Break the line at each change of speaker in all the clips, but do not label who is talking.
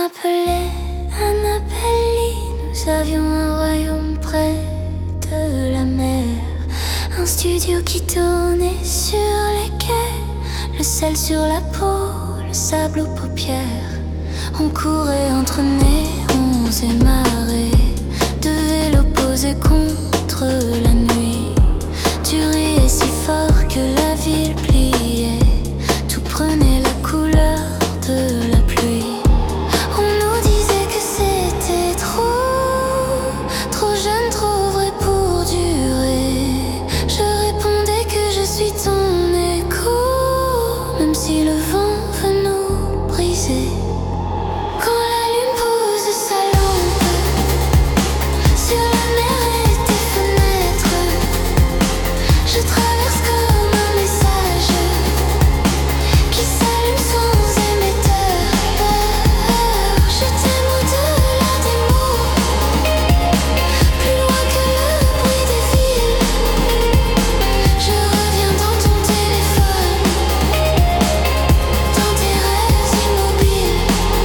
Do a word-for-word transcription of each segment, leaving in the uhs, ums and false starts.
m'appelait Annabelle. Nous avions un royaume près de la mer, un studio qui tournait sur les quais, le sel sur la peau, le sable aux paupières. On courait entre néons et marées, de vélos posés contre la nuit. Tu riais si fort que la ville pliait, tout prenait la couleur de la pluie. On nous disait que c'était trop, trop jeune, trop vrai pour durer. Je répondais que je suis ton écho, même si le vent veut nous briser. Quand la lune pose sa lampe sur la mer et tes fenêtres, je traverse comme un message qui s'allume sans émetteur. Je t'aime au-delà des mots, plus loin que le bruit des villes. Je reviens dans ton téléphone, dans tes rêves immobiles.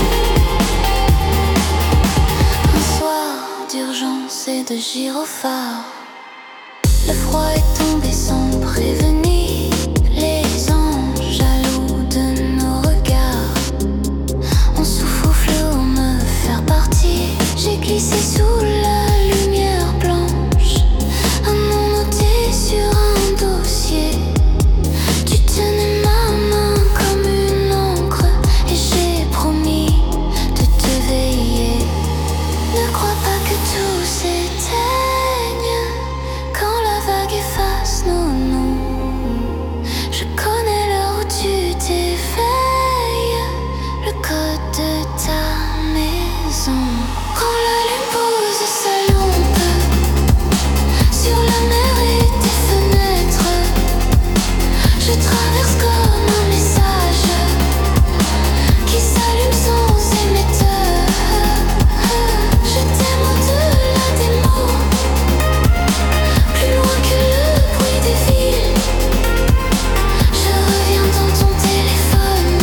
Un soir d'urgence et de gyrophare, le froid est tombé sans prévenir. Les anges jaloux de nos regards ont soufflé pour me faire partir. J'ai glissé sous la lumière blanche, un nom noté sur un dossier. Tu tenais ma main comme une encre et j'ai promis de te veiller. Ne crois pas que tout s'éteigne quand la vague efface nos noms. Je connais l'heure où tu t'éveilles, le code de ta maison. Quand la lune pose sa lampe sur la mer et tes fenêtres, je traverse comme un message qui s'allume sans émetteur. Je t'aime au-delà des mots, plus loin que le bruit des villes. Je reviens dans ton téléphone,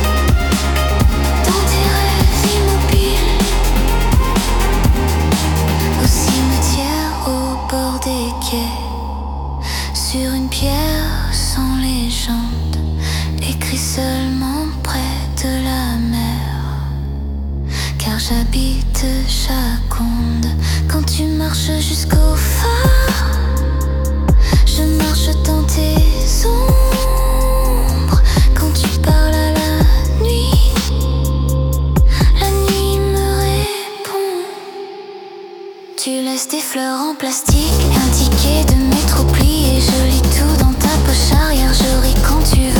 dans tes rêves immobiles. Au cimetière, au bord des quais, sur une pierre sans légende, écrit seulement près de la mer. Car j'habite chaque onde. Quand tu marches jusqu'au phare, je marche dans tes ombres. Quand tu parles à la nuit, la nuit me répond. Tu laisses des fleurs en plastique, un ticket de métro plié. Je lis tout dans ta poche arrière, je ris quand tu